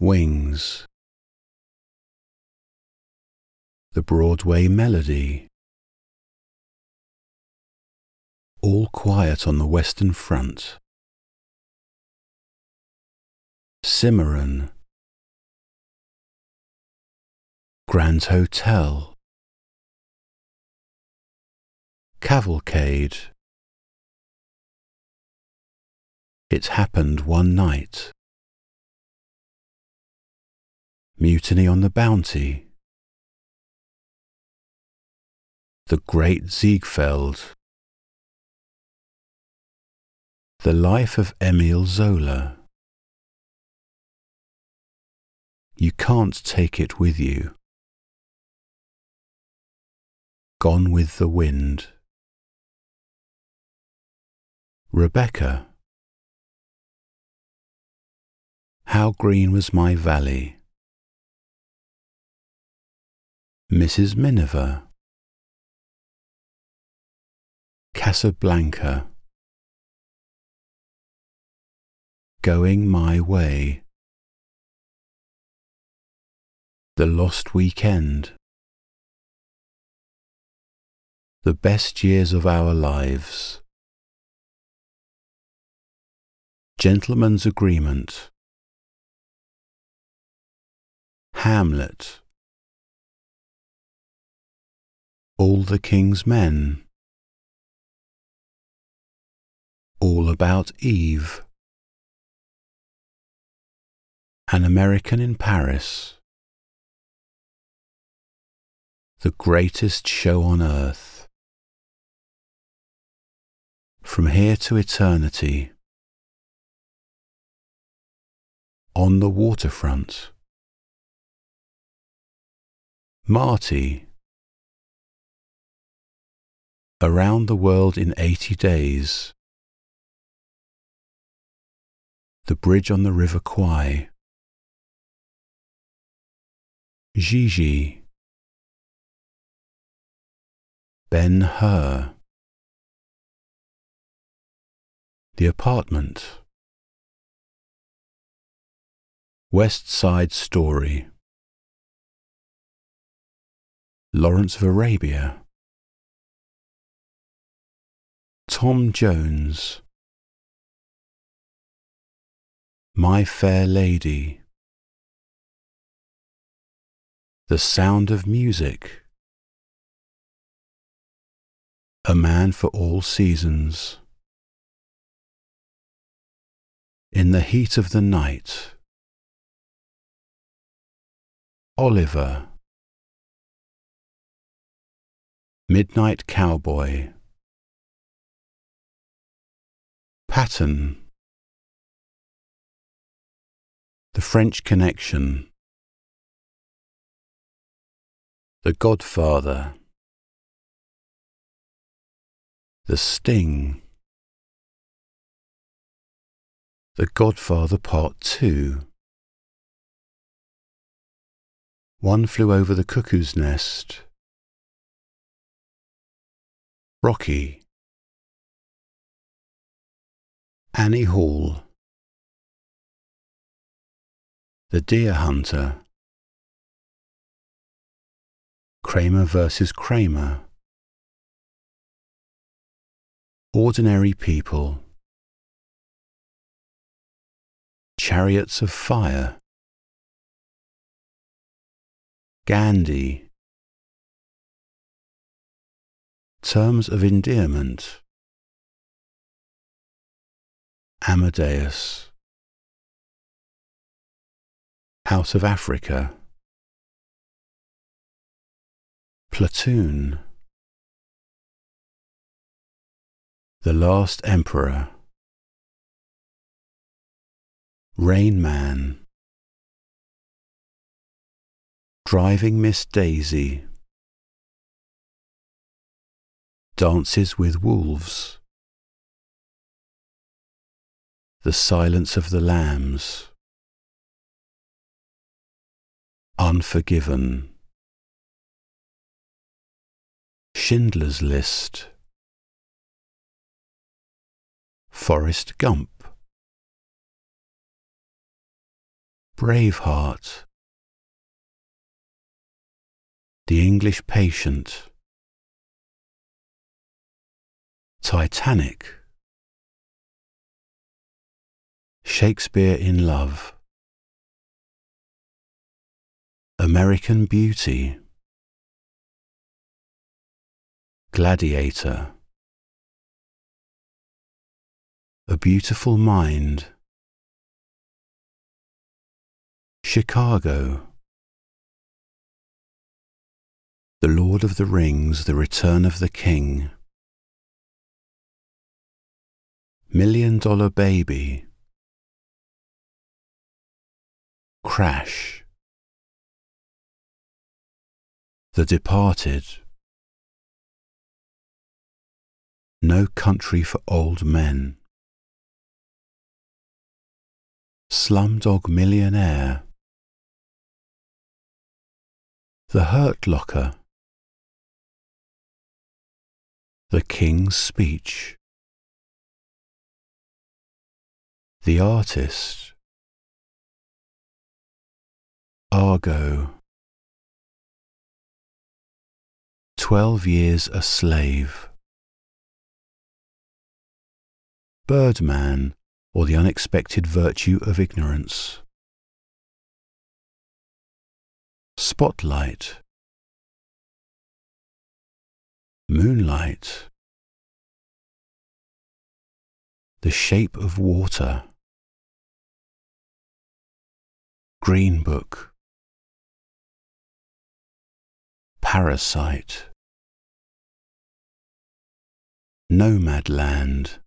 Wings. The Broadway Melody. All quiet on the Western Front. Cimarron. Grand Hotel. Cavalcade. It Happened One Night. Mutiny on the Bounty. The Great Ziegfeld. The Life of Emile Zola. You Can't Take It With You. Gone with the Wind. Rebecca. How Green Was My Valley. Mrs. Miniver. Casablanca. Going My Way. The Lost Weekend. The Best Years of Our Lives. Gentleman's Agreement. Hamlet. All the King's Men. All About Eve. An American in Paris. The Greatest Show on Earth. From Here to Eternity. On the Waterfront. Marty. Around the World in 80 Days. The Bridge on the River Kwai. Gigi. Ben-Hur. The Apartment. West Side Story. Lawrence of Arabia. Tom Jones. My Fair Lady. The Sound of Music. A Man for All Seasons. In the Heat of the Night. Oliver. Midnight Cowboy. Patton. The French Connection. The Godfather. The Sting. The Godfather Part 2. One Flew Over the Cuckoo's Nest. Rocky. Annie Hall. The Deer Hunter. Kramer versus Kramer. Ordinary People. Chariots of Fire. Gandhi. Terms of Endearment. Amadeus. House of Africa. Platoon. The Last Emperor. Rain Man. Driving Miss Daisy. Dances with Wolves. The Silence of the Lambs. Unforgiven. Schindler's List. Forrest Gump. Braveheart, The English Patient, Titanic, Shakespeare in Love, American Beauty, Gladiator, A Beautiful Mind, Chicago, The Lord of the Rings, The Return of the King, $1 Million Baby, Crash, The Departed, No Country for Old Men, Slumdog Millionaire, The Hurt Locker, The King's Speech, The Artist, Argo, 12 Years a Slave, Birdman, or The Unexpected Virtue of Ignorance, Spotlight, Moonlight, The Shape of Water, Green Book, Parasite, Nomadland,